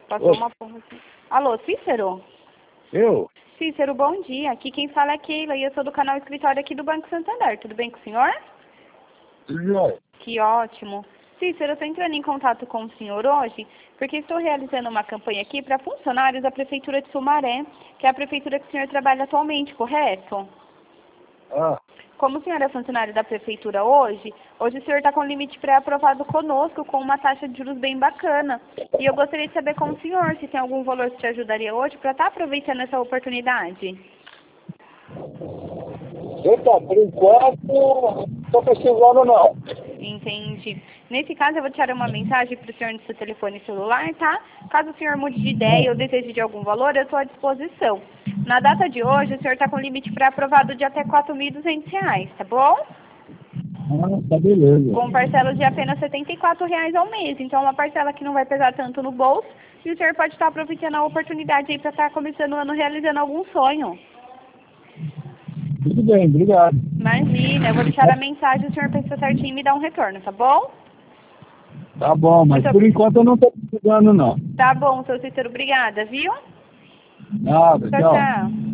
Passou uma porra aqui. Alô, Cícero? Eu? Cícero, bom dia. Aqui quem fala é Keila e eu sou do canal Escritório aqui do Banco Santander. Tudo bem com o senhor? Joia. Que ótimo. Cícero, eu estou entrando em contato com o senhor hoje porque estou realizando uma campanha aqui para funcionários da Prefeitura de Sumaré, que é a prefeitura que o senhor trabalha atualmente, correto? Como o senhor é funcionário da prefeitura hoje o senhor está com limite pré-aprovado conosco, com uma taxa de juros bem bacana. E eu gostaria de saber com o senhor se tem algum valor que te ajudaria hoje para estar aproveitando essa oportunidade. Então, por enquanto, não estou precisando não. Entendi. Nesse caso, eu vou tirar uma mensagem para o senhor no seu telefone celular, tá? Caso o senhor mude de ideia ou deseje de algum valor, eu estou à disposição. Na data de hoje, o senhor está com limite pré-aprovado de até R$ 4.200, tá bom? Tá beleza. Com parcelas de apenas R$ 74 ao mês. Então, é uma parcela que não vai pesar tanto no bolso. E o senhor pode estar aproveitando a oportunidade aí para estar começando o ano realizando algum sonho. Tudo bem, obrigado. Imagina, eu vou deixar a mensagem, o senhor pensa certinho e me dá um retorno, tá bom? Tá bom, mas por enquanto eu não estou precisando não. Tá bom, seu Cícero, obrigada, viu? Nada, Tchau, tchau. tchau.